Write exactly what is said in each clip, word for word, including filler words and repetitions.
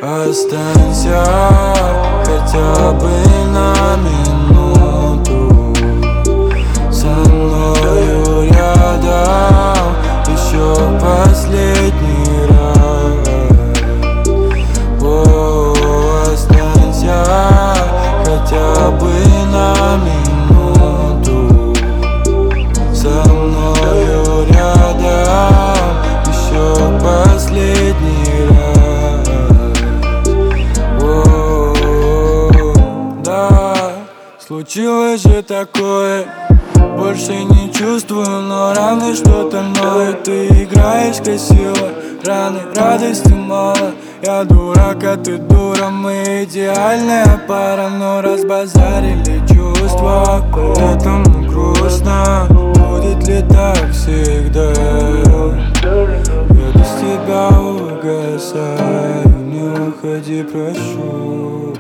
Останься хотя бы на минуту со мною рядом, еще последний раз. О, останься хотя бы на минуту со мною рядом, еще последний раз. Случилось же такое, больше не чувствую, но раны что-то ноют. Ты играешь красиво, раны радости мало. Я дурак, а ты дура, мы идеальная пара, но разбазарили чувства, поэтому грустно. Будет ли так всегда? Я без тебя угасаю, не уходи, прошу.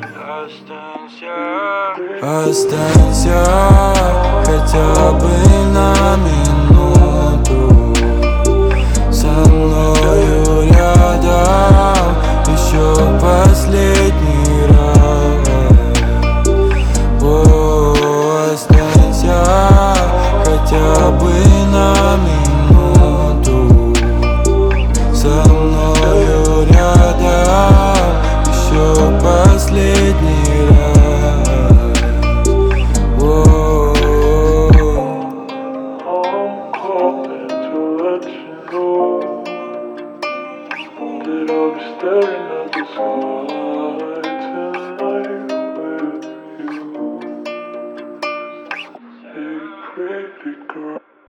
Останься хотя бы на минуту со мною рядом, еще последний раз. О, останься хотя бы на минуту со мною рядом, еще последний раз. I'll be staring at the sky tonight with you. Hey, pretty girl.